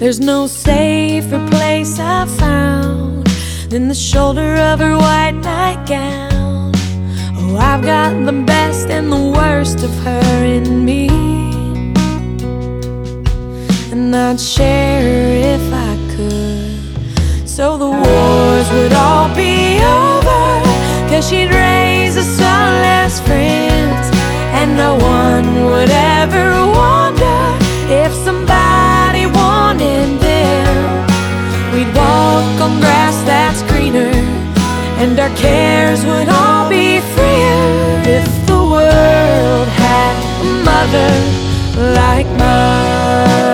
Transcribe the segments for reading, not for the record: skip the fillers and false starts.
There's no safer place I've found than the shoulder of her white nightgown. Oh, I've got the best and the worst of her in me, and I'd share her if I could, so the wars would all be over. 'Cause she'd raise us all as friends, and no one would ever wonder if somebody wanted them. We'd walk on grass that's greener, and our cares would all be freer if the world had a mother like mine.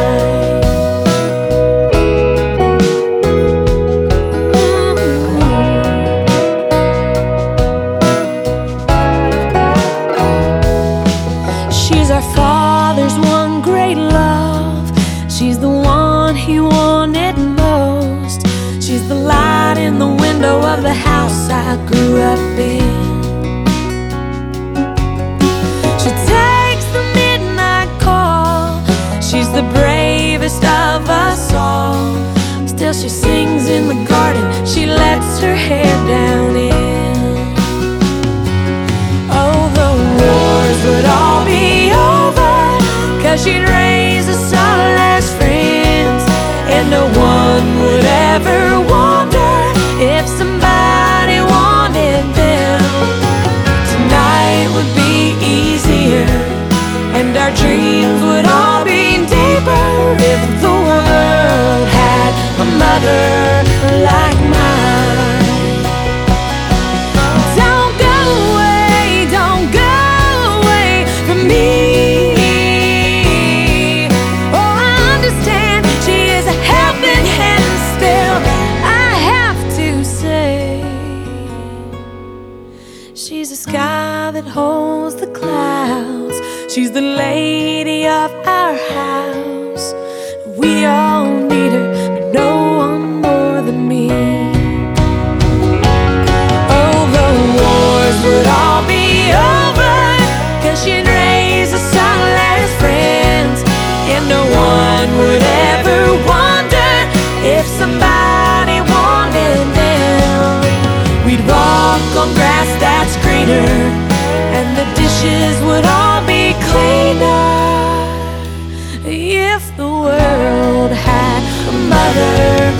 She's our Father's one great love. She's the one He wanted most. She's the light in the window of the house I grew up in. She takes the midnight call. She's the bravest of us all. Still she sings in the garden. She lets her hair down in. Oh, the wars would all be over, 'cause she'd raise us all as friends, and no one would ever wonder if somebody wanted them. Tonight would be easier, and our dreams would all be deeper if the world had a mother like mine. Don't go away, don't go away from me. Oh, I understand she is a helping hand, still I have to say she's the sky that holds the clouds. She's the lady of our house. We all need her, but no one more than me. Oh, the wars would all be over, 'cause she'd raise us all as friends, and no one would ever wonder if somebody wanted them. We'd walk on grass that's greener, and the dishes would all be cleaner if the world had a mother